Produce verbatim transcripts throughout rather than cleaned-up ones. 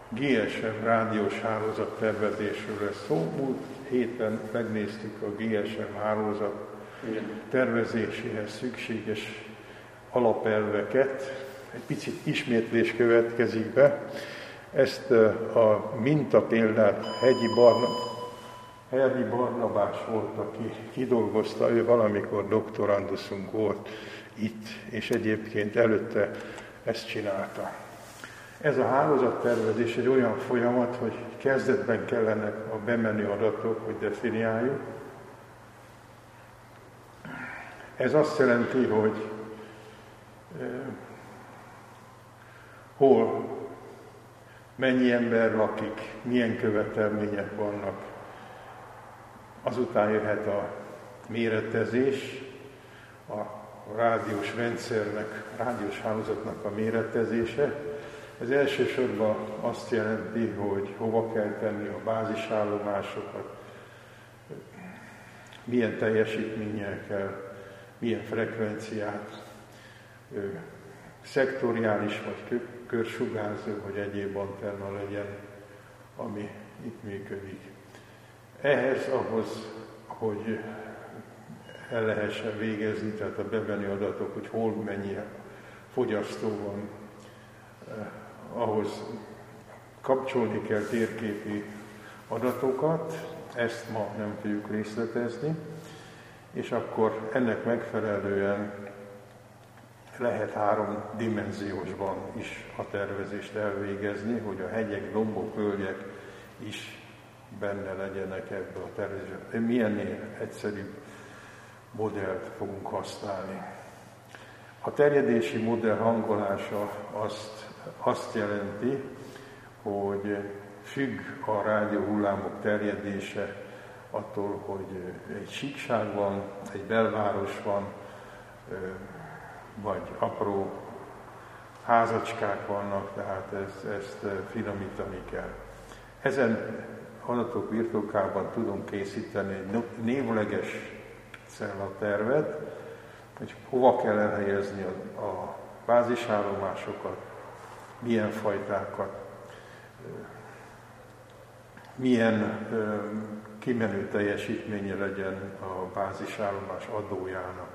gé es em rádiós hálózat tervezésről lesz szó. Múlt héten megnéztük a gé es em hálózat tervezéséhez szükséges alapelveket. Egy picit ismétlés következik be. Ezt a mintapéldát Hegyi Barna, Hegyi Barnabás volt, aki kidolgozta, ő valamikor doktoranduszunk volt itt, és egyébként előtte ezt csinálta. Ez a hálózattervezés egy olyan folyamat, hogy kezdetben kellene a bemenő adatok, hogy definiáljuk. Ez azt jelenti, hogy eh, hol, mennyi ember lakik, milyen követelmények vannak. Azután jöhet a méretezés, a rádiós rendszernek, a rádiós hálózatnak a méretezése. Ez elsősorban azt jelenti, hogy hova kell tenni a bázisállomásokat, milyen teljesítménnyel kell, milyen frekvenciát, szektoriális vagy körsugárzó, vagy egyéb antenna legyen, ami itt működik. Ehhez, ahhoz, hogy el lehessen végezni, tehát a bemenő adatok, hogy hol mennyi fogyasztó van, eh, ahhoz kapcsolni kell térképi adatokat, ezt ma nem fogjuk részletezni, és akkor ennek megfelelően lehet három dimenziósban is a tervezést elvégezni, hogy a hegyek, dombok, völgyek is benne legyenek ebbe a tervezésbe. Milyennél egyszerűbb modellt fogunk használni. A terjedési modell hangolása azt, azt jelenti, hogy függ a rádióhullámok terjedése attól, hogy egy síkság van, egy belváros van, vagy apró házacskák vannak, tehát ezt, ezt finomítani kell. Ezen adatok birtokában tudunk készíteni egy névleges cellatervet, hogy hova kell elhelyezni a, a bázisállomásokat, milyen fajtákat, milyen ö, kimenő teljesítménye legyen a bázisállomás adójának.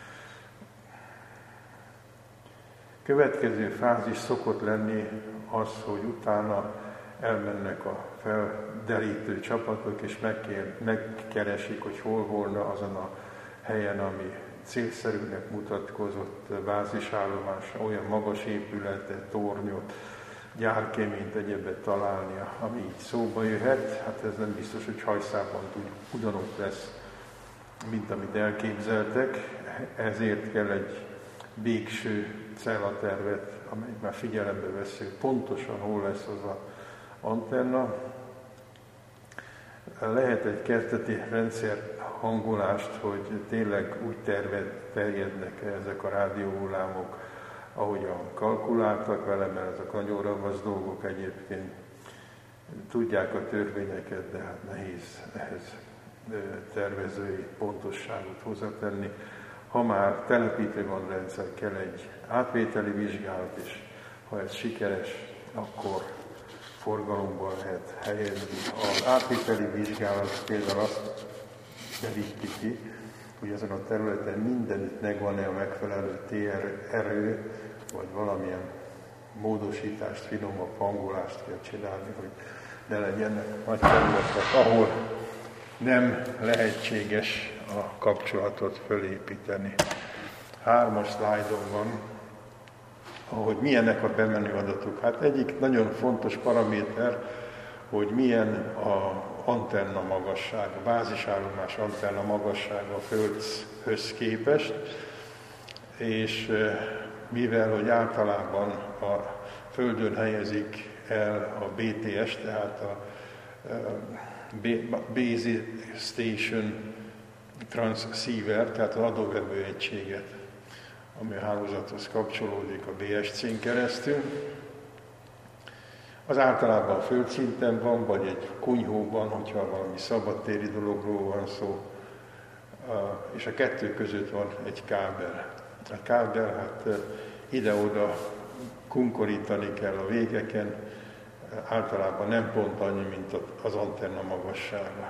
Következő fázis szokott lenni az, hogy utána elmennek a felderítő csapatok, és megkér, megkeresik, hogy hol volna azon a helyen, ami célszerűnek mutatkozott bázisállomás, olyan magas épületet, tornyot, gyárkéményt, egyebet találnia, ami így szóba jöhet. Hát ez nem biztos, hogy hajszában ugyanott lesz, mint amit elképzeltek, ezért kell egy végső cellatervet, amely már figyelembe veszi, pontosan hol lesz az a antenna. Lehet egy kezdeti rendszer hangolást, hogy tényleg úgy terved, terjednek ezek a rádióhullámok, ahogyan kalkuláltak vele, mert ezek nagyon ravasz dolgok egyébként. Tudják a törvényeket, de hát nehéz ehhez tervezői pontosságot hozzátenni. Ha már telepítő van rendszer, kell egy átvételi vizsgálat, és ha ez sikeres, akkor forgalomban lehet helyezni. Az átvételi vizsgálat például azt deríti ki, hogy ezen a területen mindenütt megvan-e a megfelelő té erő, vagy valamilyen módosítást, finomabb hangolást kell csinálni, hogy ne legyenek nagy területek, ahol nem lehetséges a kapcsolatot fölépíteni. Hármas szlájdon van, ahogy milyenek a bemenő adatok. Hát egyik nagyon fontos paraméter, hogy milyen a antenna magasság, a bázisállomás antenna magassága a Földhöz képest, és mivel, hogy általában a Földön helyezik el a bé té es, tehát a Base Station Transceiver, tehát az adóvevő egységet, ami a hálózathoz kapcsolódik a bé es cén keresztül. Az általában a földszinten van, vagy egy kunyhóban, hogyha valami szabadtéri dologról van szó, és a kettő között van egy kábel. A kábel, hát ide-oda kunkorítani kell a végeken, általában nem pont annyi, mint az antenna magassága.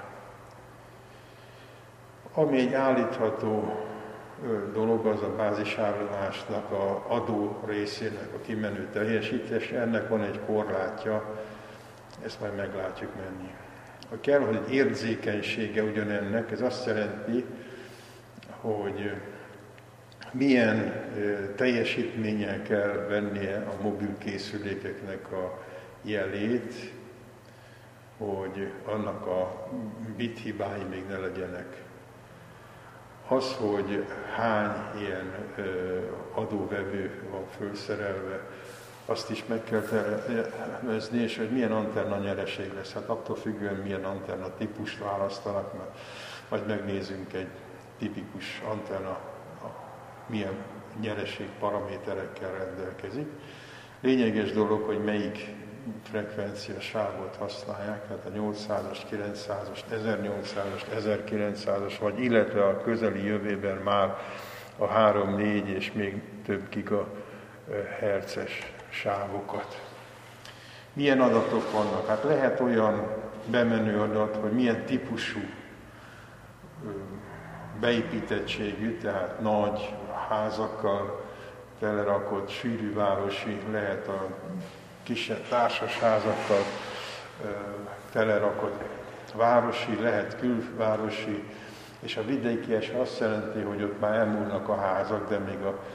Ami egy állítható dolog, az a bázisállomásnak a adó részének a kimenő teljesítése, ennek van egy korlátja, ezt majd meglátjuk menni. Ha kell, hogy egy érzékenysége ugyanennek, ez azt jelenti, hogy milyen teljesítménnyel kell vennie a mobilkészülékeknek a jelét, hogy annak a bit hibái még ne legyenek. Az, hogy hány ilyen adóvevő van felszerelve, azt is meg kell tervezni, és hogy milyen antenna nyereség lesz. Hát attól függően milyen antenna típust választanak, mert majd megnézzünk egy tipikus antenna, milyen nyereség paraméterekkel rendelkezik. Lényeges dolog, hogy melyik frekvencia sávot használják, tehát a nyolcszázas, kilencszázas, ezernyolcszázas, ezerkilencszázas, vagy illetve a közeli jövőben már a három, négy és még több gigahertzes sávokat. Milyen adatok vannak? Hát lehet olyan bemenő adat, hogy milyen típusú beépítettségű, tehát nagy házakkal telerakott, sűrű városi, lehet a kisebb társasházakkal telerakott városi, lehet külvárosi, és a vidékies azt jelenti, hogy ott már elmúlnak a házak, de még a, a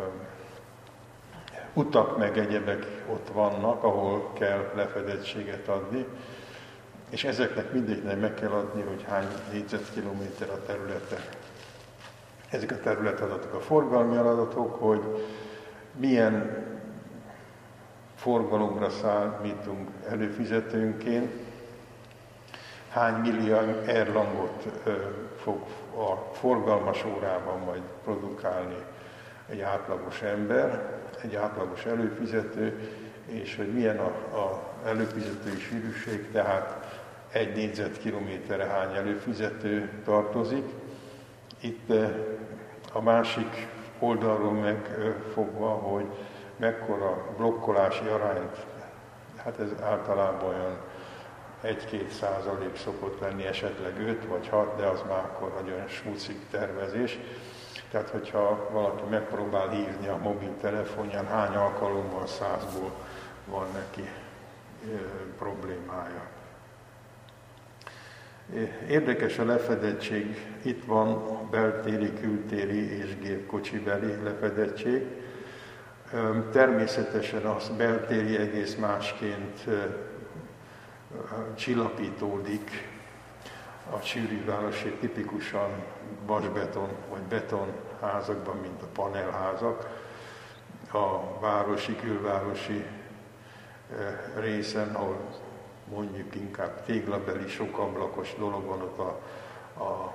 utak meg egyebek ott vannak, ahol kell lefedettséget adni, és ezeknek mindegynek meg kell adni, hogy hány négyzetkilométer a területe. Ezek a területadatok, a forgalmi adatok, hogy milyen forgalomra számítunk előfizetőnként, hány millió erlangot fog a forgalmas órában majd produkálni egy átlagos ember, egy átlagos előfizető, és hogy milyen a, a előfizetői sűrűség, tehát egy négyzetkilométerre hány előfizető tartozik. Itt a másik oldalról megfogva, hogy mekkora blokkolási arányt, hát ez általában olyan egy-két százalék szokott lenni, esetleg öt vagy hat, de az már akkor nagyon smucik tervezés. Tehát, hogyha valaki megpróbál hívni a mobiltelefonján, hány alkalommal százból van neki e, problémája. Érdekes a lefedettség, itt van beltéri, kültéri és gépkocsibeli lefedettség. Természetesen az beltéri egész másként csillapítódik, a sűrűvárosi tipikusan vasbeton vagy betonházakban, mint a panelházak. A városi, külvárosi részen, ahol mondjuk inkább téglabeli, sokablakos dolog van, ott a, a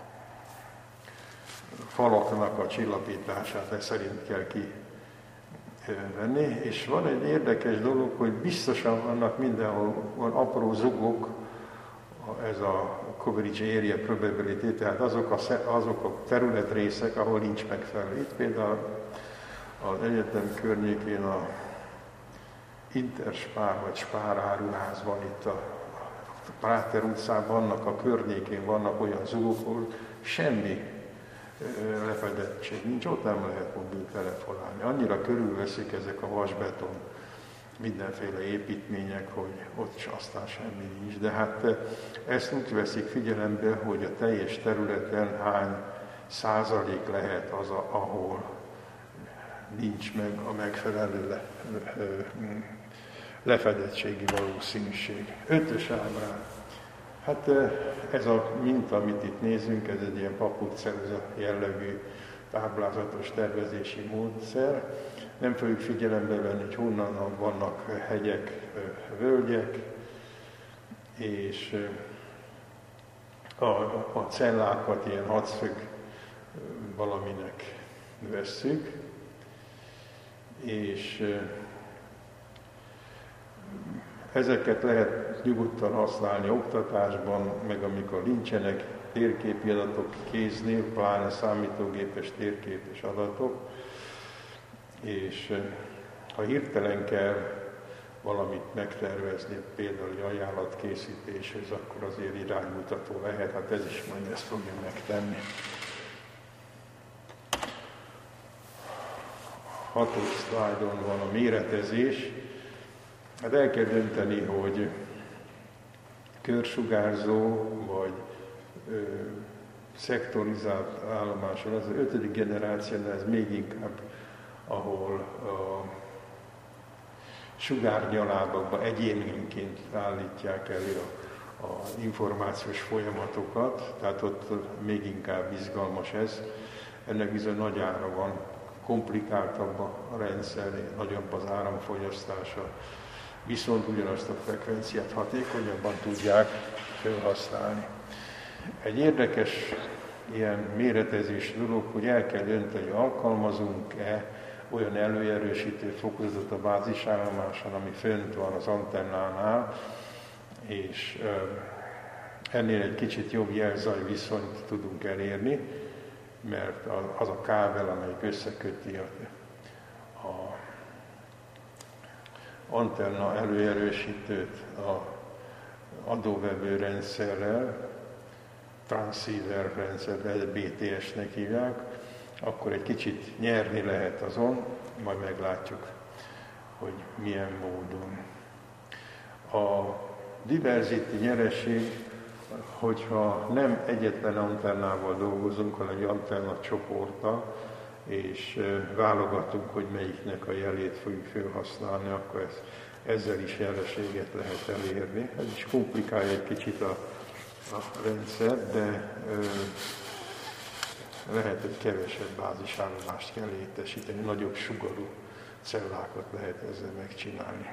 falaknak a csillapítását ez szerint kell kivenni. És van egy érdekes dolog, hogy biztosan vannak mindenhol van apró zugok, ez a coverage area probability, tehát azok a, azok a területrészek, ahol nincs megfelelő. Itt például az egyetem környékén a Interspár vagy Spár áruház van itt a, a Práter utcán, vannak a környékén, vannak olyan zugok, ahol semmi ö, lefedettség nincs, ott nem lehet mobiltelefonálni. Annyira körülveszik ezek a vasbeton mindenféle építmények, hogy ott is aztán semmi nincs. De hát ezt úgy veszik figyelembe, hogy a teljes területen hány százalék lehet az, ahol nincs meg a megfelelő le, lefedettségi valószínűség. Ötös ábrán. Hát ez a minta, amit itt nézünk, ez egy ilyen paputceruza jellegű táblázatos tervezési módszer. Nem fogjuk figyelembe venni, hogy honnan vannak hegyek, völgyek, és a, a cellákat ilyen hatszög valaminek vesszük, és ezeket lehet nyugodtan használni oktatásban, meg amikor nincsenek térképi adatok kéznél, pláne számítógépes térképes adatok, és ha hirtelen kell valamit megtervezni, például egy ajánlatkészítéshez, akkor azért iránymutató lehet, hát ez is majd ezt fogja megtenni. Hatos szlájdon van a méretezés. Hát el kell dönteni, hogy körsugárzó vagy ö, szektorizált állomáson, az ötödik generációnál ez még inkább, ahol a sugárnyalábakban egyénként állítják elő a, a információs folyamatokat, tehát ott még inkább izgalmas ez. Ennek bizony nagy ára van, komplikáltabb a rendszer, nagyobb az áramfogyasztása, viszont ugyanazt a frekvenciát hatékonyabban tudják felhasználni. Egy érdekes ilyen méretezés dolog, hogy el kell dönteni, hogy alkalmazunk-e olyan előerősítő fokozatot a bázisállomáson, ami fönt van az antennánál, és ennél egy kicsit jobb jelzaj viszonyt tudunk elérni, mert az a kábel, amelyik összeköti a, a antenna előerősítőt a adóvevő rendszerrel, transceiver rendszerrel, bé té es-nek hívják, akkor egy kicsit nyerni lehet azon, majd meglátjuk, hogy milyen módon. A diversity nyereség, hogyha nem egyetlen antennával dolgozunk, hanem egy antenna csoporttal, és válogatunk, hogy melyiknek a jelét fogjuk felhasználni, akkor ez, ezzel is nyereséget lehet elérni. Ez is komplikálja egy kicsit a, a rendszer, de ö, lehet, hogy kevesebb bázisállomást kell létesíteni, nagyobb sugarú cellákat lehet ezzel megcsinálni.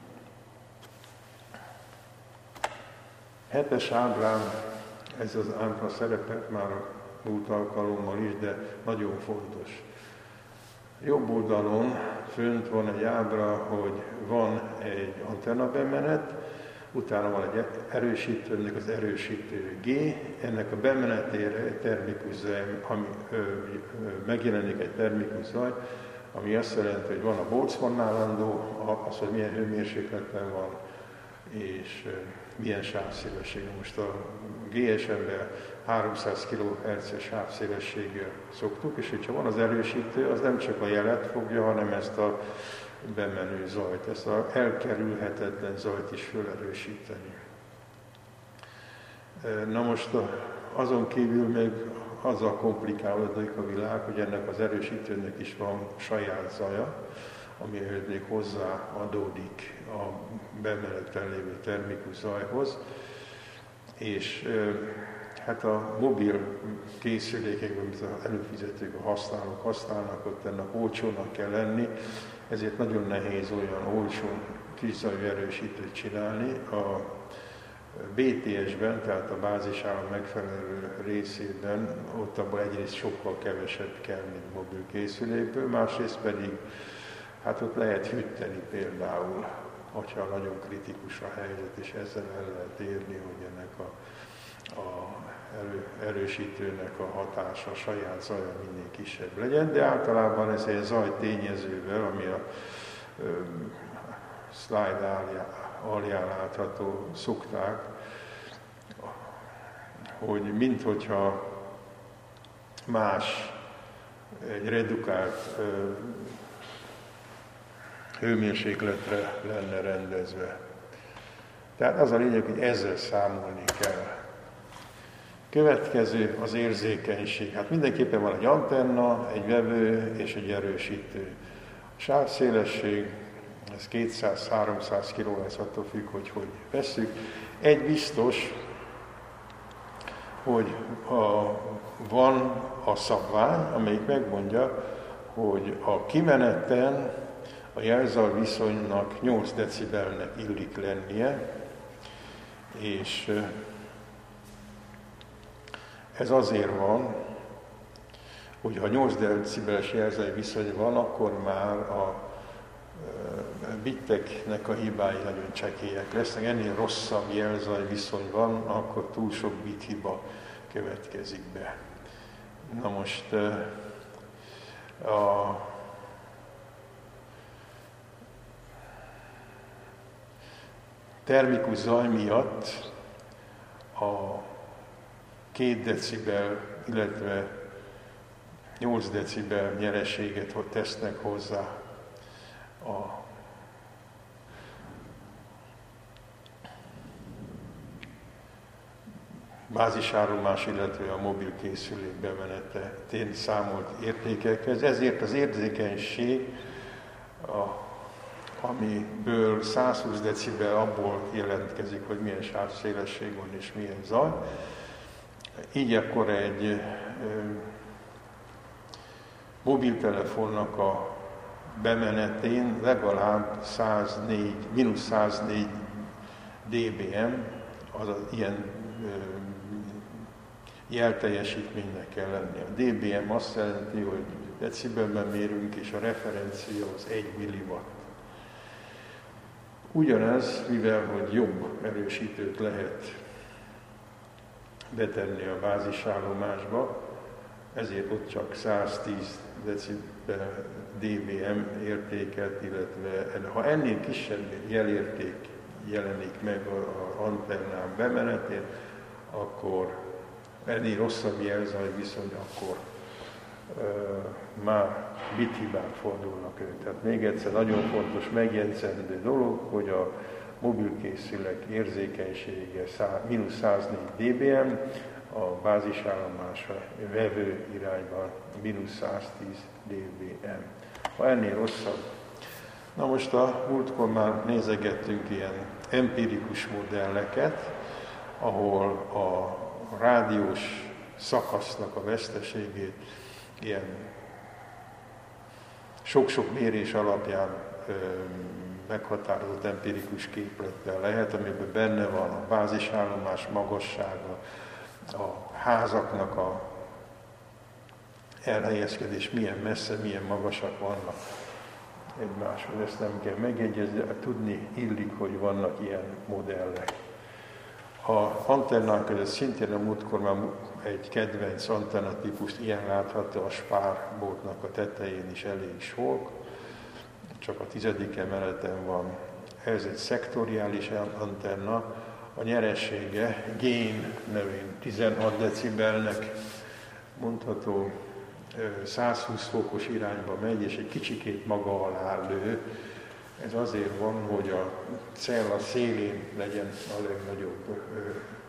Hetes ábrán, ez az ábra szerepelt már a múlt alkalommal is, de nagyon fontos. Jobb oldalon fönt van egy ábra, hogy van egy antenna bemenet, utána van egy erősítő, ennek az erősítő G, ennek a bemenetére egy termikus zaj, ami, ö, ö, megjelenik egy termikus zaj, ami azt jelenti, hogy van a Boltzmann állandó, az, hogy milyen hőmérsékleten van, és ö, milyen sávszélesség. Most a gé es em-ben háromszáz kilohertzes sávszélességgel szoktuk, és hogyha van az erősítő, az nem csak a jelet fogja, hanem ezt a bemenő zajt, ezt az elkerülhetetlen zajt is felerősíteni. Na most azon kívül még azzal komplikálódik a világ, hogy ennek az erősítőnek is van saját zaja, amihez még hozzáadódik a bemeneten lévő termikus zajhoz, és hát a mobil készülékekben, amit az előfizetők, a használók használnak, ott ennek olcsónak kell lenni, ezért nagyon nehéz olyan olcsó kiszajú erősítőt csinálni. A bé té es-ben, tehát a bázisállam megfelelő részében, ott abban egyrészt sokkal kevesebb kell, mint mobil készülékből, másrészt pedig hát ott lehet hűteni például, hogyha nagyon kritikus a helyzet, és ezzel el lehet érni, hogy ennek a, a erő, erősítőnek a hatása, a saját zaja minél kisebb legyen, de általában ez egy zajtényezővel, ami a ö, slide alján látható, szokták, hogy minthogyha más, egy redukált ö, hőmérsékletre lenne rendezve. Tehát az a lényeg, hogy ezzel számolni kell. Következő az érzékenység. Hát mindenképpen van egy antenna, egy vevő és egy erősítő. A sávszélesség, ez kétszáz-háromszáz kilohertz, attól függ, hogy hogy vesszük. Egy biztos, hogy a, van a szabvány, amelyik megmondja, hogy a kimeneten a jelzaj viszonynak nyolc decibelnek illik lennie, és ez azért van, hogy ha nyolc decibeles jelzaj viszony van, akkor már a bitteknek a hibái nagyon csekélyek lesznek. Ennél rosszabb jelzaj viszony van, akkor túl sok bit hiba következik be. Na most a termikus zaj miatt a két decibel, illetve nyolc decibel nyereséget tesznek hozzá a bázisállomás, illetve a mobil készülék bemenetén számolt értékekhez. Ezért az érzékenység, a, amiből száz húsz decibel abból jelentkezik, hogy milyen sávszélesség van és milyen zaj. Így akkor egy ö, mobiltelefonnak a bemenetén legalább száznégy, mínusz száznégy dBm, azaz ilyen ö, jelteljesítménynek kell lenni. A dBm azt jelenti, hogy decibelben mérünk, és a referencia az egy milliwatt. Ugyanez, mivel hogy jobb erősítőt lehet betenni a bázisállomásba, ezért ott csak száztíz decibel dBm értéket, illetve ha ennél kisebb jelérték jelenik meg az antennán bemenetén, akkor ennél rosszabb jelzaj viszony, akkor uh, már bithibák fordulnak elő. Tehát még egyszer nagyon fontos megjegyzendő dolog, hogy a mobilkészülék érzékenysége mínusz száznégy dBm, a bázisállomásra vevő irányban mínusz száztíz dBm. Ha ennél rosszabb. Na most a múltkor már nézegettünk ilyen empirikus modelleket, ahol a rádiós szakasznak a veszteségét ilyen sok-sok mérés alapján ö, meghatározott empirikus képlettel lehet, amiben benne van a bázisállomás magassága, a házaknak a elhelyezkedés, milyen messze, milyen magasak vannak egymáshoz. Ezt nem kell megjegyezni, de tudni illik, hogy vannak ilyen modellek. A antennák között szintén a múltkor már egy kedvenc antennatípust ilyen látható, a spárbótnak a tetején is elég sok, csak a tizedik emeleten van. Ez egy szektoriális antenna, a nyeressége gain nevén tizenhat decibelnek mondható, száz húsz fokos irányba megy, és egy kicsikét maga alá lő. Ez azért van, hogy a cella szélén legyen a legnagyobb ö,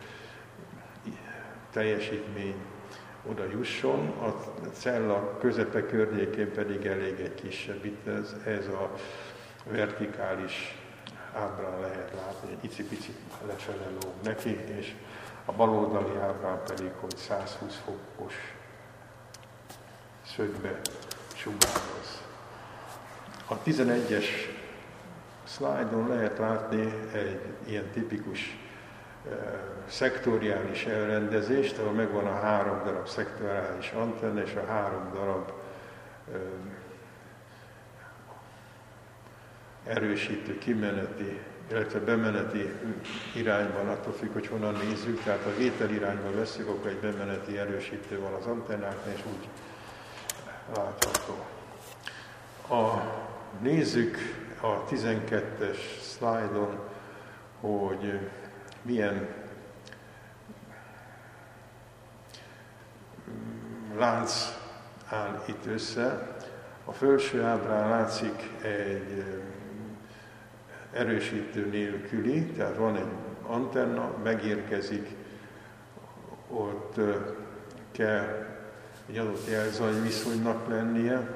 teljesítmény oda jusson, a cella közepe környékén pedig elég egy kisebb. Itt ez, ez a vertikális ábrán lehet látni, egy icipici lefele lóg neki, és a baloldali ábrán pedig, hogy száz húsz fokos szögbe sugároz. A tizenegyes szlájdon lehet látni egy ilyen tipikus uh, szektoriális elrendezést, ahol megvan a három darab szektoriális antenna és a három darab uh, erősítő kimeneti, illetve bemeneti irányban, attól függ, hogy honnan nézzük, tehát ha vétel irányban veszünk, akkor egy bemeneti erősítő van az antennáknál, és úgy látható. A, nézzük a tizenkettes szlájdon, hogy milyen lánc áll itt össze. A felső ábrán látszik egy erősítő nélküli, tehát van egy antenna, megérkezik, ott kell egy adott jelzaj viszonynak lennie.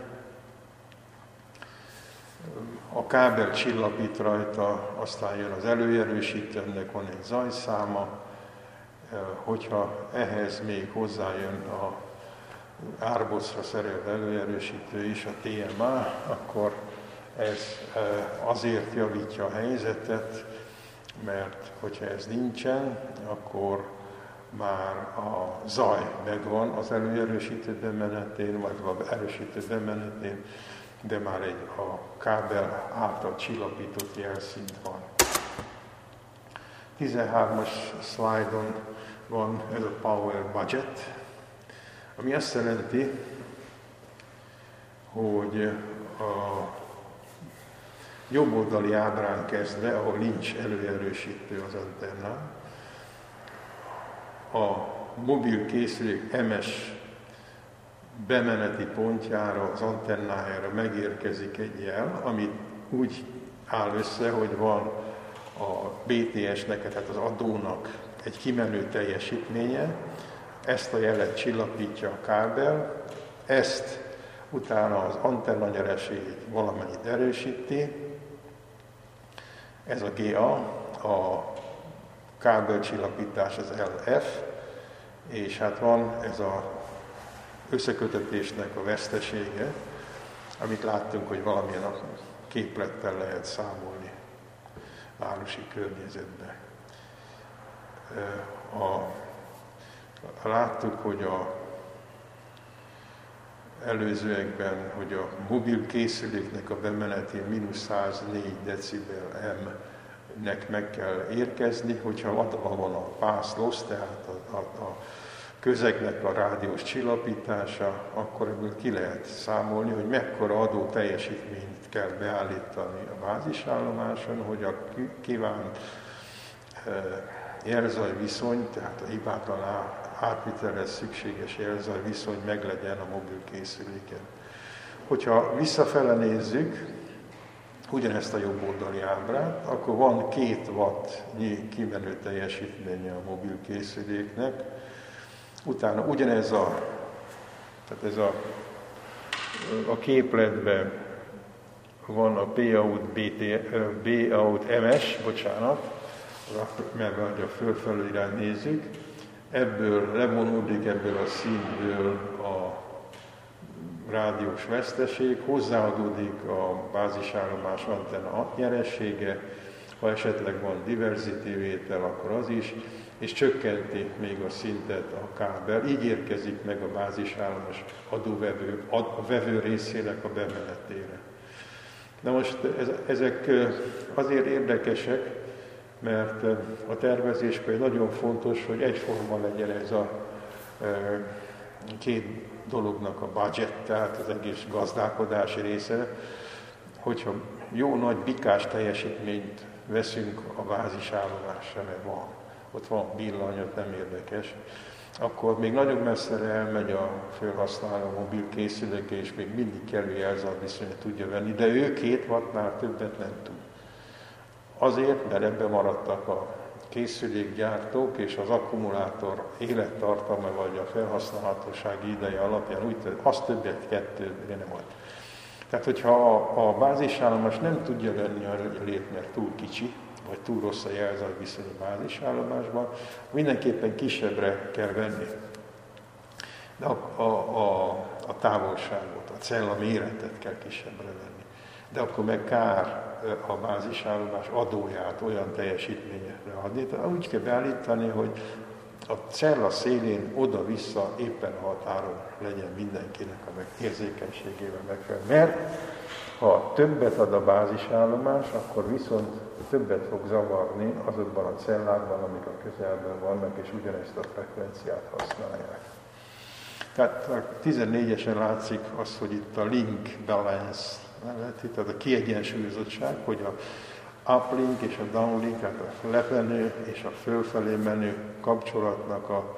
A kábel csillapít rajta, aztán jön az előerősítő, ennek van egy zajszáma. Hogyha ehhez még hozzájön a árbocra szerelt előerősítő is, a té em á, akkor ez azért javítja a helyzetet, mert hogyha ez nincsen, akkor már a zaj megvan az előerősítő bemenetén, vagy az erősítő bemenetén, de már egy a kábel által csillapított jelszint van. tizenhármas szlájdon van ez a power budget, ami azt jelenti, hogy a jobboldali ábrán kezdve, ahol nincs előerősítő az antennán, a mobil készülék em es bemeneti pontjára, az antennájára megérkezik egy jel, amit úgy áll össze, hogy van a bé té es-nek, tehát az adónak egy kimenő teljesítménye, ezt a jelet csillapítja a kábel, ezt utána az antenna nyereségét valamennyit erősíti, ez a gé á, a kábelcsillapítás az el ef, és hát van ez az összekötetésnek a vesztesége, amit láttunk, hogy valamilyen a képlettel lehet számolni városi környezetben. A, láttuk, hogy a előzőekben, hogy a mobil készüléknek a bemenetén mínusz száznégy decibel M-nek meg kell érkezni, hogyha adva van a pass loss, tehát a, a, a közegnek a rádiós csillapítása, akkor ebből ki lehet számolni, hogy mekkora adó teljesítményt kell beállítani a bázisállomáson, hogy a kívánt jelzaj viszony, tehát a hibátlan átvitelhez szükséges jelzaj viszony meglegyen a mobil készüléken. Hogyha visszafele nézzük, ugyanezt a jobb oldali ábrát, akkor van két wattnyi kimenő teljesítménye a mobil készüléknek, utána ugyanez a, tehát ez a, a képletben van a P-out, B-out em es, bocsánat, mert a fölfelül irány nézzük, ebből levonódik ebből a színből a rádiós veszteség, hozzáadódik a bázisállomás antenna nyeressége, ha esetleg van diversity vétel, akkor az is, és csökkenti még a szintet a kábel, így érkezik meg a bázisállomás adóvevő, a vevő részének a bemenetére. Na most ezek azért érdekesek, mert a tervezéskor nagyon fontos, hogy egyforma legyen ez a két dolognak a budget, tehát az egész gazdálkodási része, hogyha jó nagy bikás teljesítményt veszünk a bázisállomásra, mert van, ott van villany, ott nem érdekes, akkor még nagyon messzire elmegy a felhasználó mobil készüléke, és még mindig kellő jelzajviszonyt tudja venni, de ő két wattnál többet nem tud. Azért, mert ebben maradtak a készülékgyártók, és az akkumulátor élettartalma vagy a felhasználhatósági ideje alapján úgy tett, az többet kettőre nem ad. Tehát, hogyha a, a bázisállomás nem tudja venni a lét, mert túl kicsi, vagy túl rossz a jelzajviszony a bázisállomásban, mindenképpen kisebbre kell venni. De a, a, a, a távolságot, a cella méretet kell kisebbre venni. De akkor meg kár a bázisállomás adóját olyan teljesítményre adni. Tehát úgy kell beállítani, hogy a cella szélén oda-vissza éppen a határon legyen mindenkinek a érzékenységével megfelelő. Mert ha többet ad a bázisállomás, akkor viszont többet fog zavarni azokban a cellákban, amik a közelben vannak, és ugyanezt a frekvenciát használják. Tehát a tizennégyesen látszik az, hogy itt a link balance, tehát a kiegyensúlyozottság, hogy a uplink és a downlink, tehát a lemenő és a fölfelé menő kapcsolatnak a,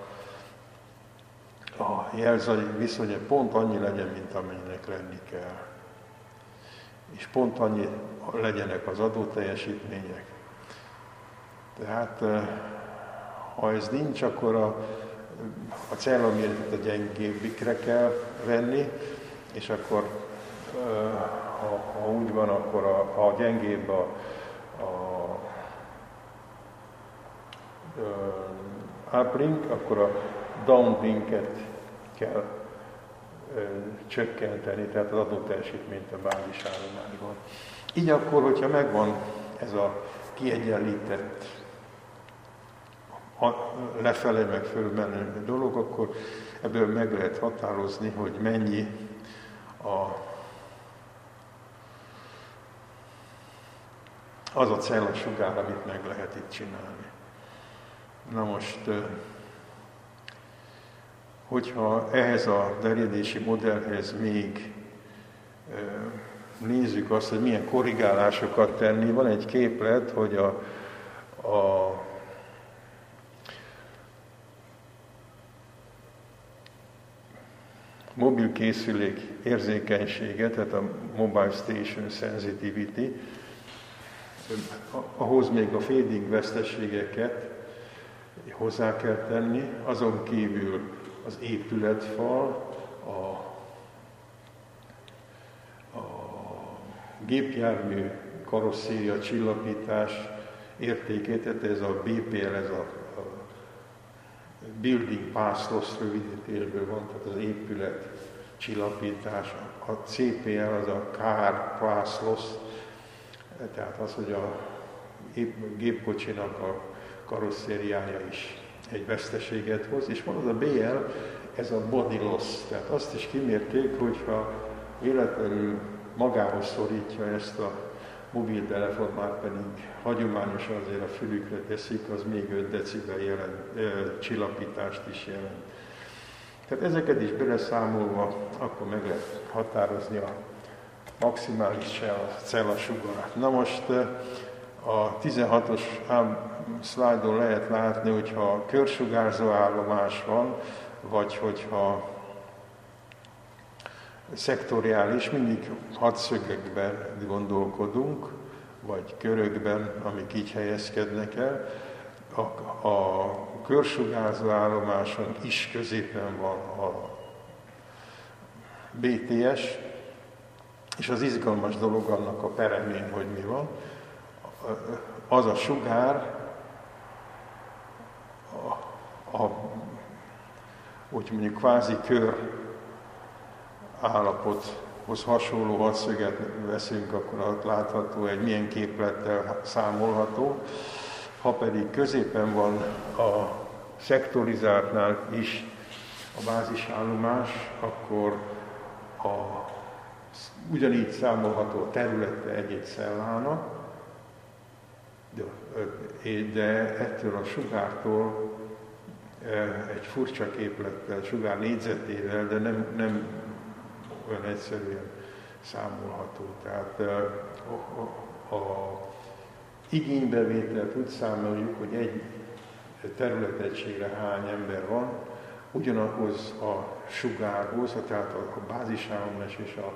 a jelzai viszonya pont annyi legyen, mint amennyinek lenni kell. És pont annyi legyenek az adóteljesítmények. Tehát ha ez nincs, akkor a, a cellaméretet a gyengébbikre kell venni, és akkor ha, ha úgy van, akkor a, ha a gyengébb a, a, a uplink, akkor a downlinket kell ö, csökkenteni, tehát az adóteljesítményt a bázisállomásban. Így akkor, hogyha megvan ez a kiegyenlített lefele meg fölmenő dolog, akkor ebből meg lehet határozni, hogy mennyi a, az a cellasugár, amit meg lehet itt csinálni. Na most, hogyha ehhez a terjedési modellhez még nézzük azt, hogy milyen korrigálásokat tenni. Van egy képlet, hogy a, a mobil készülék érzékenysége, tehát a Mobile Station Sensitivity, ahhoz még a fading veszteségeket hozzá kell tenni, azon kívül az épületfal, a, a gépjármű karosszéria csillapítás értékét, tehát ez a bé pé el, ez a, a Building Pass Loss rövidítésből van, tehát az épület csillapítás, a cé pé el az a Car Pass Loss, tehát az, hogy a gépkocsinak a karosszériája is egy veszteséget hoz, és van az a bé el, ez a body loss, tehát azt is kimérték, hogyha véletlenül magához szorítja ezt a mobiltelefon, már pedig hagyományosan azért a fülükre teszik, az még öt decibel jelent, e, csillapítást is jelent. Tehát ezeket is beleszámolva, akkor meg lehet határozni a maximális cellasugart. Na most a tizenhatos szlájdon lehet látni, hogyha körsugárzó állomás van, vagy hogyha szektoriális, mindig hatszögekben gondolkodunk, vagy körökben, amik így helyezkednek el. A, a körsugárzó állomáson is középen van a bé té es, és az izgalmas dolog annak a peremén, hogy mi van. Az a sugár, a, a, úgy mondjuk kvázi kör állapothoz hasonló hatszöget veszünk, akkor ott látható, egy milyen képlettel számolható. Ha pedig középen van a szektorizáltnál is a bázisállomás, akkor a, ugyanígy számolható a területe egy-egy cellának, de, de ettől a sugártól egy furcsa képlettel, sugár négyzetével, de nem, nem olyan egyszerűen számolható. Tehát a, a, a igénybevételt úgy számoljuk, hogy egy területegységre hány ember van, ugyanahhoz a sugárhoz, tehát a bázisállomás és a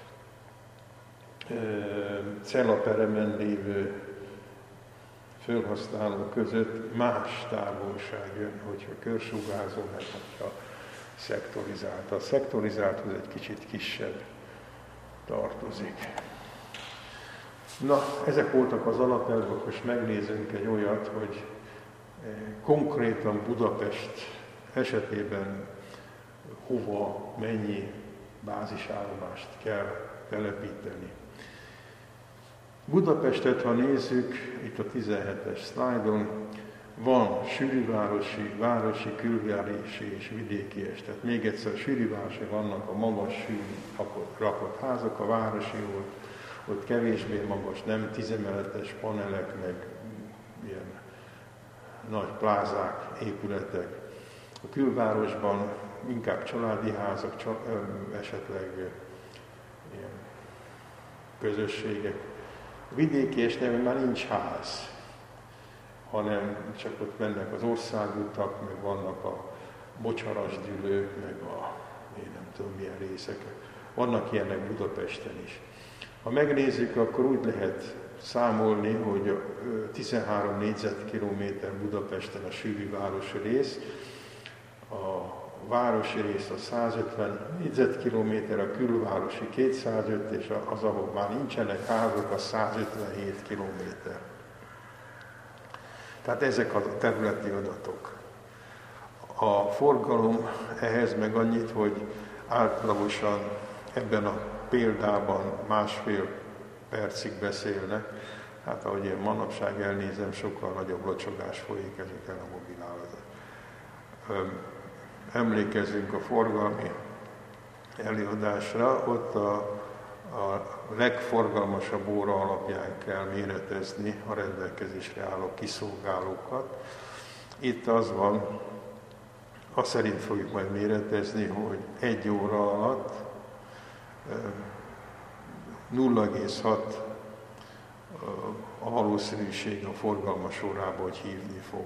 e, cellaperemen lévő felhasználók között más távolság jön, hogyha körsugárzó, meg hogyha szektorizált. A szektorizálthoz egy kicsit kisebb tartozik. Na, ezek voltak az alapelvek, most megnézzünk egy olyat, hogy konkrétan Budapest esetében hova, mennyi bázisállomást kell telepíteni. Budapestet, ha nézzük, itt a tizenhetes szlájdon, van sűrűvárosi, városi, külvárosi és vidéki. Tehát még egyszer, sűrűvárosi vannak a magas, sűrű rakott házak, a városi volt, ott kevésbé magas, nem tízemeletes panelek, meg ilyen nagy plázák, épületek. A külvárosban inkább családi házak, esetleg ilyen közösségek. A vidéki esetben már nincs ház, hanem csak ott mennek az országutak, meg vannak a bocsarasdülők, meg a én nem tudom milyen részek. Vannak ilyenek Budapesten is. Ha megnézzük, akkor úgy lehet számolni, hogy tizenhárom négyzetkilométer Budapesten a sűrűvárosi rész, a városi rész a százötven négyzetkilométer, a külvárosi kétszázöt, és az, ahol már nincsenek házak, a százötvenhét kilométer. Tehát ezek a területi adatok. A forgalom ehhez meg annyit, hogy általánosan ebben a példában másfél percig beszélnek. Hát ahogy én manapság elnézem, sokkal nagyobb locsogás folyik ezeken a mobilállatok. Emlékezzünk a forgalmi előadásra, ott a, a legforgalmasabb óra alapján kell méretezni a rendelkezésre álló kiszolgálókat. Itt az van, azt szerint fogjuk majd méretezni, hogy egy óra alatt nulla egész hat a valószínűség a forgalmas sorában, hogy hívni fog.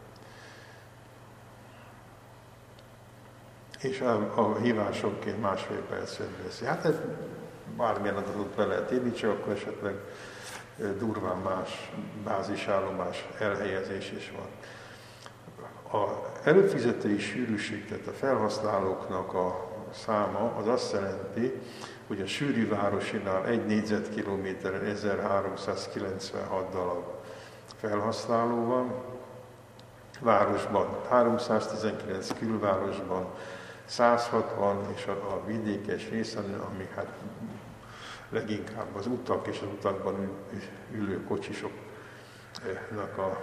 És a, a hívásonként másfél percet veszi. Hát ez bármilyen adatot be lehet írni, csak akkor esetleg durván más bázisállomás elhelyezés is van. Az előfizetői sűrűség, tehát a felhasználóknak a száma, az azt jelenti, hogy a sűrűvárosinál egy négyzetkilométeren ezerháromszázkilencvenhat darab felhasználó van, városban háromszáztizenkilenc, külvárosban száz hatvan, és a, a vidékes részen, ami hát leginkább az utak és az utakban ülő kocsisoknak a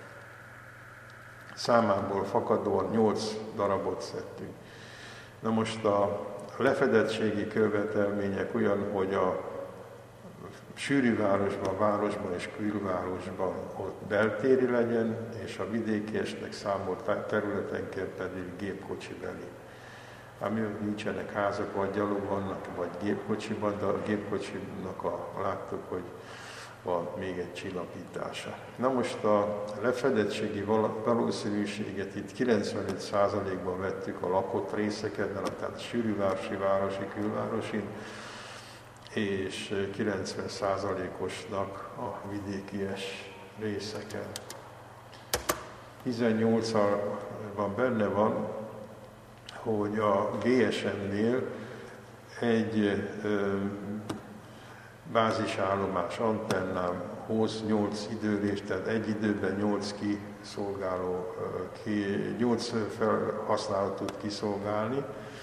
számából fakadóan nyolc darabot szedtünk. Na most a lefedettségi követelmények olyan, hogy a sűrűvárosban, városban és külvárosban ott beltéri legyen, és a vidékiesnek számolt területenként pedig gépkocsibeli. Ami nincsenek házak, vagy gyalog vannak, vagy gépkocsiban, de a gépkocsinak a, láttuk, hogy van még egy csillapítása. Na most a lefedettségi valószínűséget itt kilencvenöt százalékban vettük a lakott részeken, tehát a sűrűvárosi, városi, külvárosi, és kilencven százalékosnak a vidékies részeken. tizennyolcban benne van, hogy a gé es em-nél egy ö, bázisállomás antennám hoz nyolc időrést, tehát egy időben nyolc kiszolgáló, nyolc felhasználót tud kiszolgálni,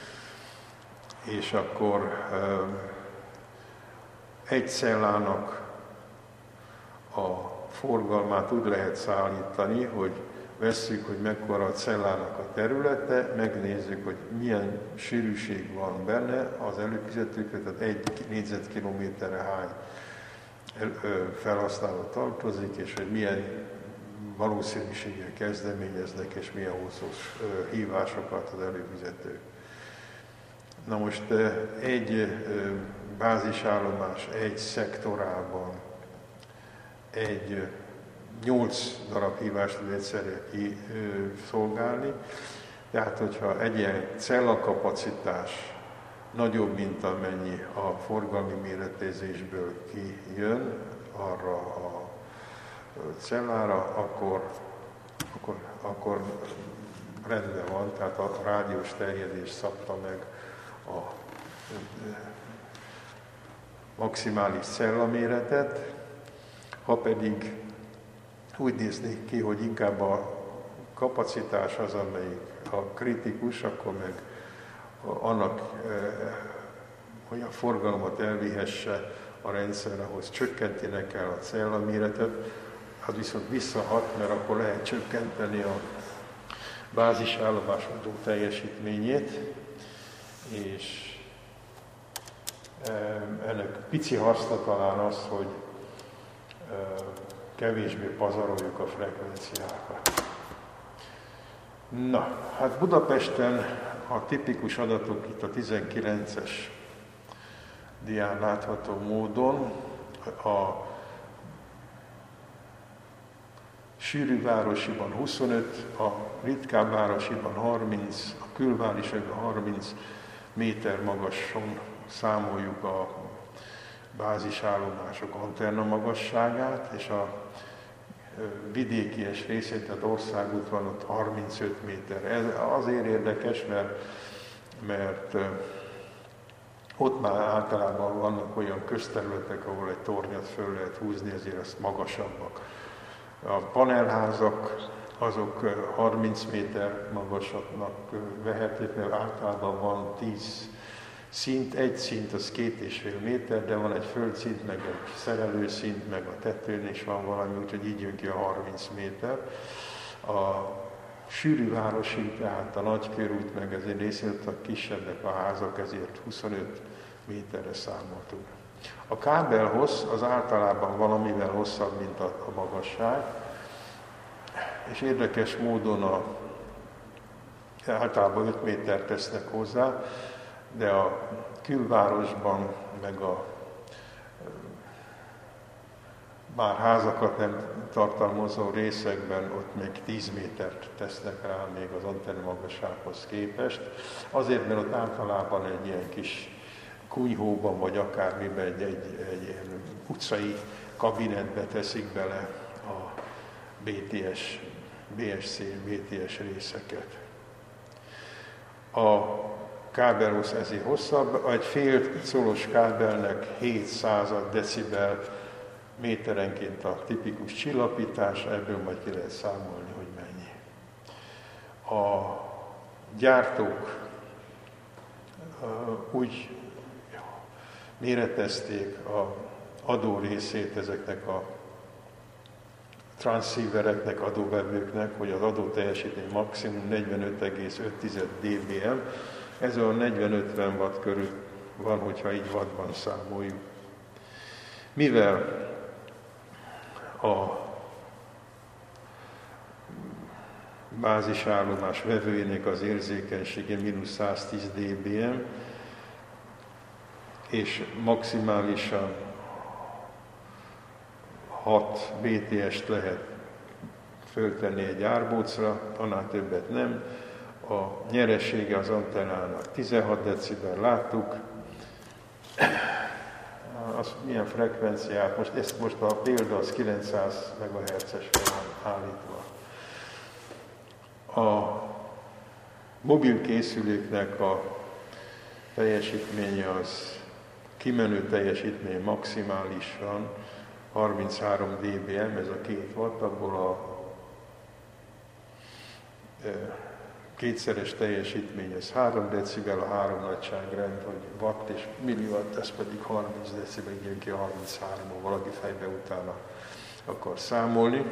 és akkor ö, egy cellának a forgalmát úgy lehet szállítani, hogy vesszük, hogy mekkora a cellának a területe, megnézzük, hogy milyen sűrűség van benne az előfizetőkre, tehát egy négyzetkilométerre hány felhasználó tartozik, és hogy milyen valószínűséggel kezdeményeznek, és milyen hosszos hívásokat az előfizetők. Na most egy bázisállomás egy szektorában egy nyolc darab hívást tud egyszerre kiszolgálni, tehát hogyha egy ilyen cellakapacitás nagyobb, mint amennyi a forgalmi méretezésből kijön arra a cellára, akkor, akkor, akkor rendben van, tehát a rádiós terjedés szabta meg a maximális cellaméretet, ha pedig úgy nézni ki, hogy inkább a kapacitás az, amelyik a kritikus, akkor meg annak, hogy a forgalmat elvihesse a rendszer, ahhoz csökkenteni kell a cellaméretet, az viszont visszahat, mert akkor lehet csökkenteni a bázisállomás adó teljesítményét, és ennek pici haszna talán az, hogy kevésbé pazaroljuk a frekvenciákat. Na, hát Budapesten a tipikus adatok itt a tizenkilences dián látható módon, a sűrűvárosiban huszonöt, a ritkább városiban harminc, a külvárosiban harminc méter magason számoljuk a bázisállomások antenna magasságát, és a vidékies részén, tehát országút van ott harmincöt méter. Ez azért érdekes, mert, mert ott már általában vannak olyan közterületek, ahol egy tornyot föl lehet húzni, ezért ezt magasabbak. A panelházak azok harminc méter magasatnak vehetők, mert általában van tíz szint, egy szint az két és fél méter, de van egy földszint, meg egy szerelőszint, meg a tetőn is van valami, úgyhogy így jön ki a harminc méter. A sűrűvárosi, tehát a Nagykörút, meg ezért részén a kisebbek a házak, ezért huszonöt méterre számoltunk. A kábelhossz az általában valamivel hosszabb, mint a, a magasság, és érdekes módon a, általában öt métert tesznek hozzá, de a külvárosban, meg a már házakat nem tartalmazó részekben ott még tíz métert tesznek rá még az antenna magassághoz képest. Azért, mert ott általában egy ilyen kis kunyhóban, vagy akármiben egy, egy, egy ilyen utcai kabinetbe teszik bele a bé té es, bé es cé, bé té es részeket. A kábelhossz ezért hosszabb, egy fél szolos kábelnek hétszázad decibel méterenként a tipikus csillapítás, ebből majd ki lehet számolni, hogy mennyi. A gyártók úgy méretezték az adó részét ezeknek a transzívereknek, adóvevőknek, hogy az adó teljesítmény maximum negyvenöt egész öt dé bé em, ez a negyven-ötven watt körül van, hogyha így wattban számoljuk. Mivel a bázisállomás vevőjének az érzékenysége mínusz száztíz dé bé em, és maximálisan hat bé té est lehet föltenni egy árbócra, annál többet nem. A nyeressége az antennának tizenhat decibel, láttuk. Az milyen frekvenciát, most, ezt most a példa az kilencszáz megahertzesre van állítva. A mobil készüléknek a teljesítménye az kimenő teljesítmény maximálisan harminchárom dé bé em, ez a két watt, abból a e, kétszeres teljesítmény, ez három decibel, a három nagyságrend, hogy watt és milliwatt, ez pedig harminc decibel, jön ki a harminchárom, ha valaki fejbe utána akar számolni.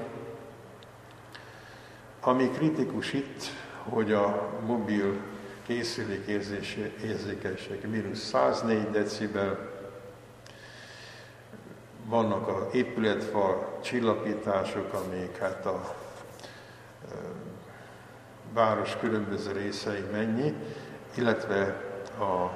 Ami kritikus itt, hogy a mobil készülék érzékenység mínusz száznégy decibel, vannak az épületfal csillapítások, amik hát a e, város különböző részei mennyi, illetve a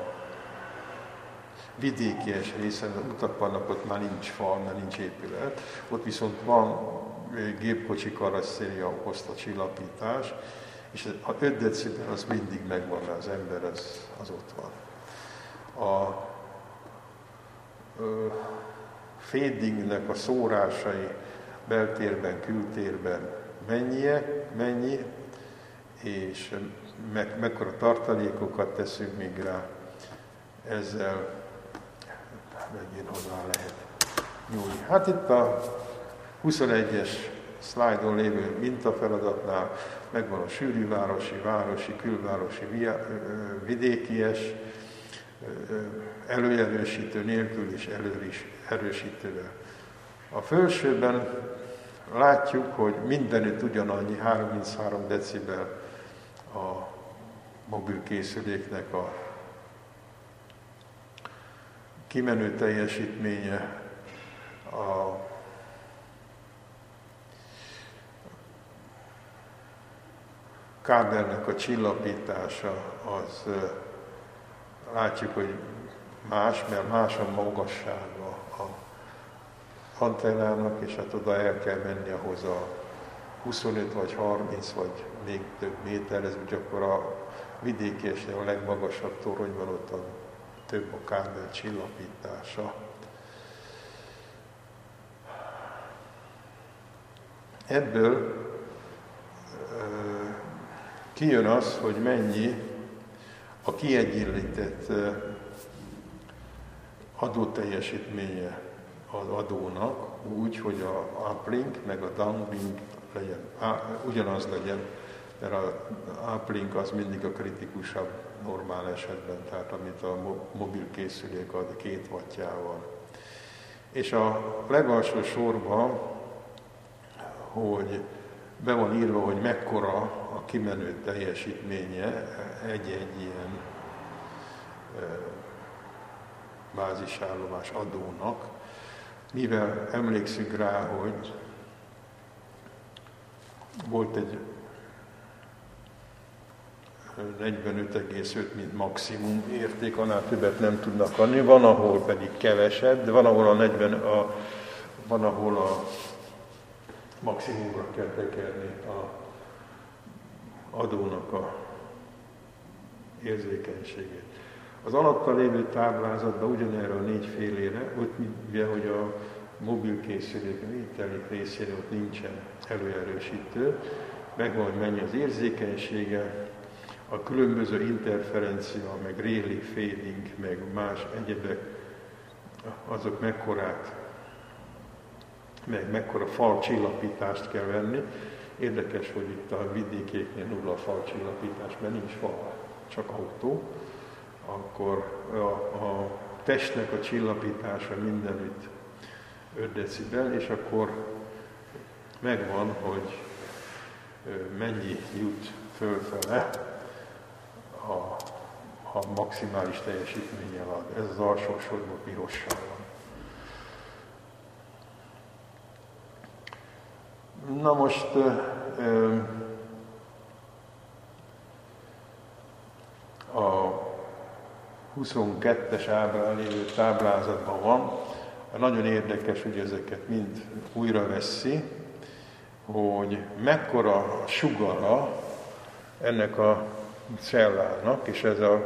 vidékies részen, az utak vannak, ott már nincs fal, mert nincs épület, ott viszont van gépkocsi karosszéria okozta csillapítás, és a öt decibel az mindig megvan, mert az ember az, az ott van. A ö, fadingnek a szórásai beltérben, kültérben mennyie, mennyi, és meg, mekkora tartalékokat teszünk még rá, ezzel megint hozzá lehet nyúlni. Hát itt a huszonegyes szlájdon lévő mintafeladatnál megvan a sűrűvárosi, városi, külvárosi, vidékies, előerősítő nélkül és előerősítővel. A felsőben látjuk, hogy mindenütt ugyanannyi, harminchárom decibel a mobilkészüléknek a kimenő teljesítménye, a kábelnek a csillapítása, az látjuk, hogy más, mert más a magassága a antennának, és hát oda el kell menni ahhoz a huszonöt vagy harminc vagy még több méter, ez úgy akkor a vidékiesnél a legmagasabb toronyban ott a több a kábel csillapítása. Ebből kijön az, hogy mennyi a kiegyenlített adóteljesítménye az adónak, úgy, hogy a uplink meg a downlink legyen, ugyanaz legyen, mert az uplink az mindig a kritikusabb normál esetben, tehát amit a mobil készülék ad két wattjával. És a legalsó sorban, hogy be van írva, hogy mekkora a kimenő teljesítménye egy-egy ilyen bázisállomás adónak, mivel emlékszünk rá, hogy volt egy negyvenöt egész öt mint maximum érték, annál többet nem tudnak adni, van, ahol pedig kevesebb, de van, ahol a, negyven, a van, ahol a maximumra kell tekerni a adónak a érzékenységét. Az alatta lévő táblázatban ugyanerre a négy félére, ott ugye, hogy a mobilkészülék, a vételik részére ott nincsen előerősítő, megvan, hogy mennyi az érzékenysége, a különböző interferencia, meg Rayleigh fading, meg más egyebek, azok mekkorát, meg mekkora falcsillapítást kell venni. Érdekes, hogy itt a vidékéknél nulla a falcsillapítás, mert nincs fal, csak autó. Akkor a, a testnek a csillapítása mindenütt öt decibel, és akkor megvan, hogy mennyi jut fölfele, ha, ha maximális teljesítménnyel ad. Ez az alsó sorban pirossal van. Na most a huszonkettes ábrán lévő táblázatban van, nagyon érdekes, hogy ezeket mind újra veszi, hogy mekkora a sugara ennek a cellának, és ez az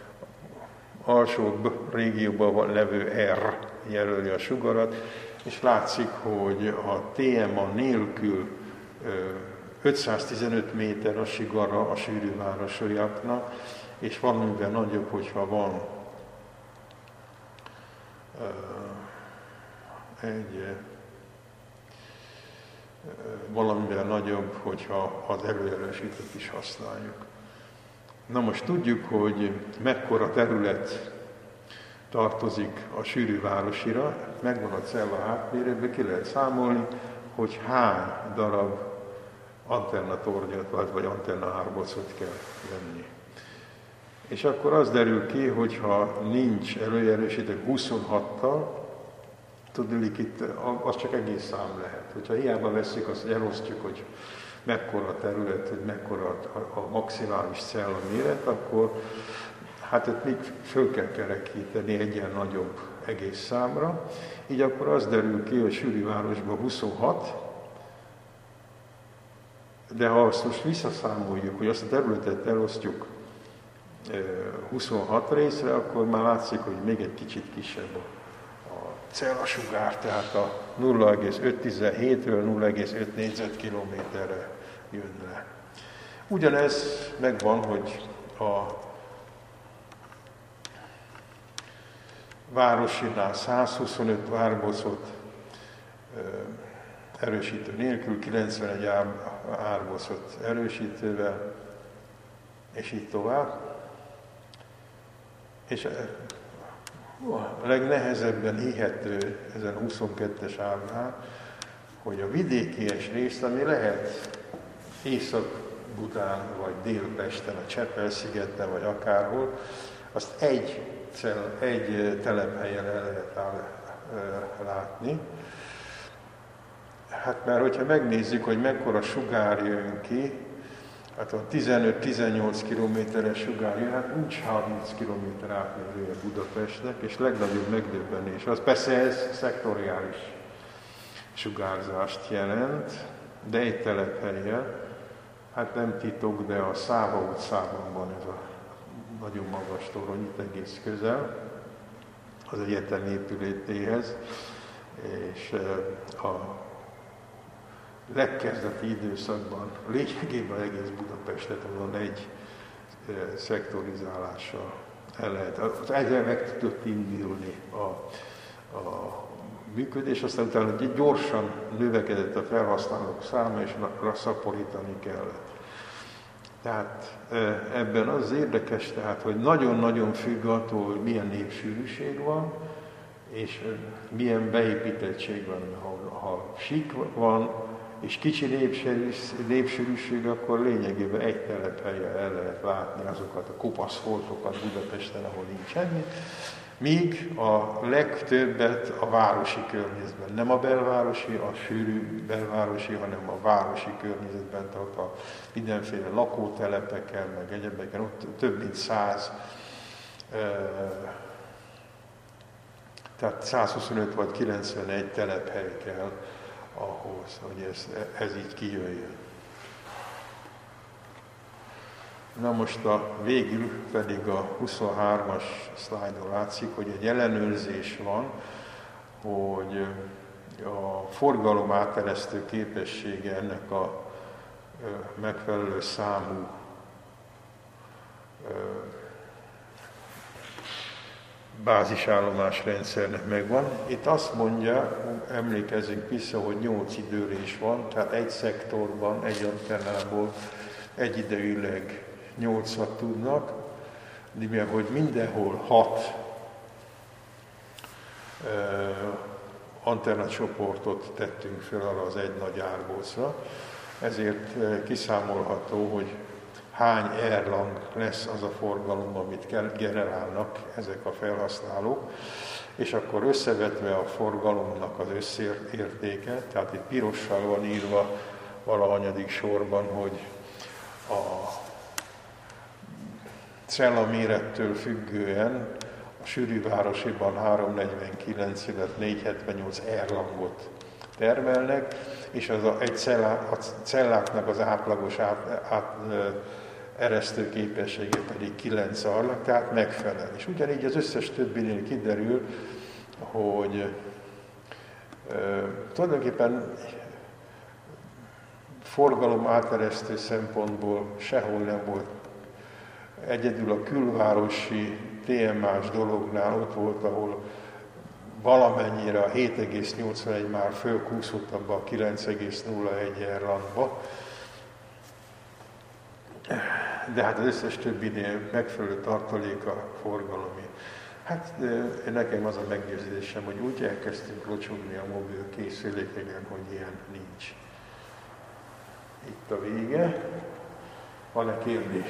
alsóbb régióban levő R jelöli a sugarat, és látszik, hogy a té em á nélkül ötszáztizenöt méter a sugara a sűrűvárosiaknak, és valamivel nagyobb, hogyha van egy valamivel nagyobb, hogyha az előerősítőt is használjuk. Na most tudjuk, hogy mekkora terület tartozik a sűrűvárosira, megvan a cella hátmérőben, ki lehet számolni, hogy hány darab antennatornyot vagy antennaárbocot kell venni. És akkor az derül ki, hogy ha nincs előerősítő huszonhattal, tudjuk, itt az csak egész szám lehet. Hogyha hiába veszik, azt elosztjuk, hogy mekkora a terület, hogy mekkora a, a maximális cella méret, akkor hát itt még föl kell kerekíteni egy ilyen nagyobb egész számra. Így akkor az derül ki, hogy sűrűvárosban huszonhat, de ha azt most visszaszámoljuk, hogy azt a területet elosztjuk huszonhat részre, akkor már látszik, hogy még egy kicsit kisebb a cellasugár, tehát a nulla egész ötszáztizenhétről nulla egész öt négyzetkilométerre jön le. Ugyanez megvan, hogy a városinál százhuszonöt árbocot erősítő nélkül, kilencvenegy árbocot erősítővel, és így tovább. És a legnehezebben hihető ezen a huszonkettes ábrán, hogy a vidékies részt, ami lehet Észak-Budán, vagy Dél-Pesten, a Csepel-szigeten, vagy akárhol, azt egy, cell, egy telephelyen el lehet látni. Hát mert hogyha megnézzük, hogy mekkora sugár jön ki, hát a tizenöt-tizennyolc kilométeres sugár jön, hát nincs harminc kilométer átmérője Budapestnek, és legnagyobb megdöbbenés az, persze ez szektoriális sugárzást jelent, de egy telephelyen, hát nem titok, de a Száva utcában van ez a nagyon magas torony, itt egész közel, az egyetem épületéhez, és a legkezdeti időszakban lényegében egész Budapestet azon egy szektorizálással el lehet. Ezzel meg tudott indulni a, a működés, aztán utána gyorsan növekedett a felhasználók száma, és szaporítani kellett. Tehát ebben az érdekes, tehát, hogy nagyon-nagyon függ attól, hogy milyen népsűrűség van, és milyen beépítettség van. Ha, ha sík van, és kicsi népsűrűség, akkor lényegében egy telephelyen el lehet látni azokat a kopasz foltokat Budapesten, ahol nincs semmi, míg a legtöbbet a városi környezetben, nem a belvárosi, a sűrű belvárosi, hanem a városi környezetben, tehát a mindenféle lakótelepeken, meg egyebeken, ott több mint száz Tehát százhuszonöt vagy kilencvenegy telephely kell ahhoz, hogy ez, ez így kijöjjön. Na most a végül pedig a huszonhármas szlájdon látszik, hogy egy ellenőrzés van, hogy a forgalom áteresztő képessége ennek a megfelelő számú bázisállomás rendszernek megvan. Itt azt mondja, emlékezzünk vissza, hogy nyolc időrés van, tehát egy szektorban, egy antennából egyidejűleg nyolcat tudnak, de mivel hogy mindenhol hat uh, antennacsoportot tettünk fel arra az egy nagy árbócra, ezért uh, kiszámolható, hogy hány Erlang lesz az a forgalom, amit generálnak ezek a felhasználók, és akkor összevetve a forgalomnak az összértéke, tehát itt pirossal van írva valahanyadik sorban, hogy a cella mérettől függően a sűrűvárosiban háromszáznegyvenkilenc, illetve négyszázhetvennyolc Erlangot termelnek, és az a, egy cellá, a celláknak az átlagos át, át, eresztő képessége pedig kilenc Erlang, tehát megfelel. És ugyanígy az összes többinél kiderül, hogy e, tulajdonképpen forgalom áteresztő szempontból sehol nem volt. Egyedül a külvárosi té em á-s dolognál ott volt, ahol valamennyire a hét egész nyolcvanegy már fölkúszott abba a kilenc egész nulla egy Erlangba. De hát az összes többinél megfelelő tartalék a forgalomi. Hát nekem az a meggyőződésem, hogy úgy elkezdtünk locsogni a mobil készülékeken, hogy ilyen nincs. Itt a vége. Van-e kérdés?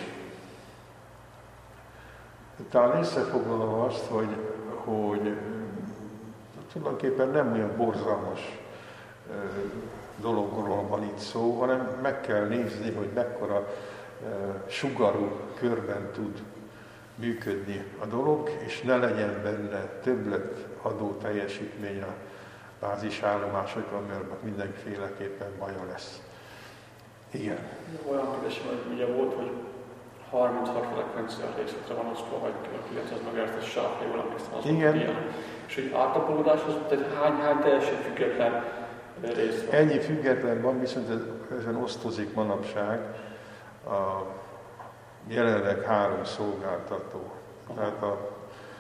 Talán összefoglalva azt, hogy, hogy tulajdonképpen nem olyan borzalmas dologról van itt szó, hanem meg kell nézni, hogy mekkora sugarú körben tud működni a dolog, és ne legyen benne többlet adó teljesítmény a bázisállomásokon, mert mindenféleképpen baja lesz. Igen. Olyan kérdésem, hogy ugye volt, hogy harminchat frekvencia részletre van osztva, vagy a kilencszáz megahertzes sávra, jól emlékszem az igen. Ilyen. És hogy átapolódás az, tehát hány, hány teljesen független rész van? Ennyi független van, viszont ez, ezen osztozik manapság a jelenleg három szolgáltató. Aha. Tehát a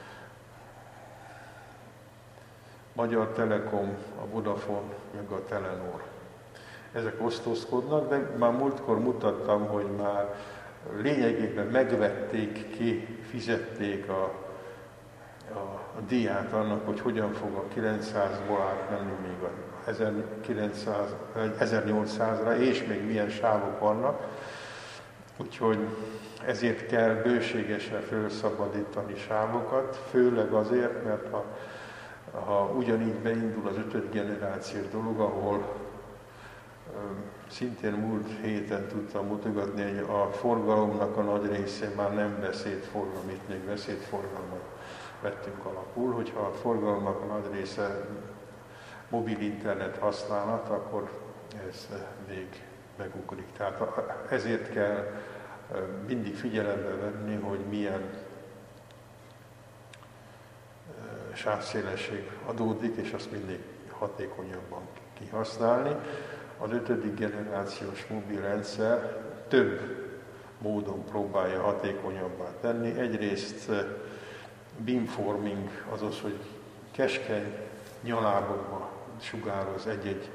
Magyar Telekom, a Vodafone, meg a Telenor. Ezek osztozkodnak, de már múltkor mutattam, hogy már lényegében megvették ki, fizették a, a, a díját annak, hogy hogyan fog a kilencszázból átmenni még a ezernyolcszázra, és még milyen sávok vannak. Úgyhogy ezért kell bőségesen felszabadítani sávokat, főleg azért, mert ha, ha ugyanígy beindul az ötöd generációs dolog, ahol szintén múlt héten tudtam mutogatni, hogy a forgalomnak a nagy része már nem beszédforgalom, itt még beszédforgalmat vettünk alapul, hogyha a forgalomnak a nagy része mobil internet használat, akkor ez még megugrik. Tehát ezért kell mindig figyelembe venni, hogy milyen sávszélesség adódik, és azt mindig hatékonyabban kihasználni. Az ötödik generációs mobilrendszer több módon próbálja hatékonyabbá tenni. Egyrészt beamforming, azaz, hogy keskeny nyalábokba sugároz egy-egy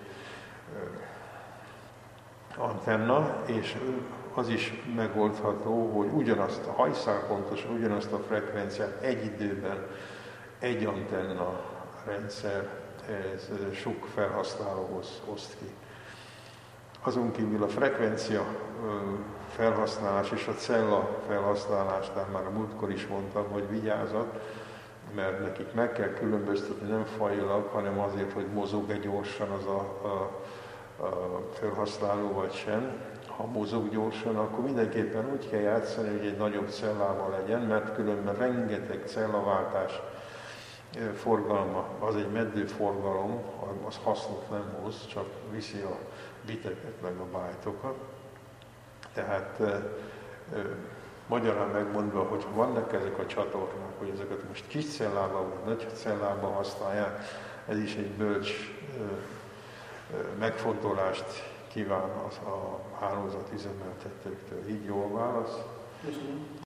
antenna, és az is megoldható, hogy ugyanazt a hajszálpontosan, ugyanazt a frekvenciát egy időben egy antenna rendszer, ez sok felhasználóhoz oszt ki. Azon kívül a frekvencia felhasználás és a cella felhasználásnál már a múltkor is mondtam, hogy vigyázat, mert nekik meg kell különböztetni nem fajilag, hanem azért, hogy mozog-e gyorsan az a, a, a felhasználó vagy sem. Ha mozog gyorsan, akkor mindenképpen úgy kell játszani, hogy egy nagyobb cellával legyen, mert különben rengeteg cellaváltás forgalma, az egy meddő forgalom, az hasznot nem hoz, csak viszi a biteket meg a bájtokat. Tehát e, e, magyarán megmondva, hogy vannak ezek a csatornák, hogy ezeket most kis cellában vagy nagy cellában használják, ez is egy bölcs e, e, megfontolást kíván az a hálózat üzemeltetőktől. Így jól válasz? Köszönöm.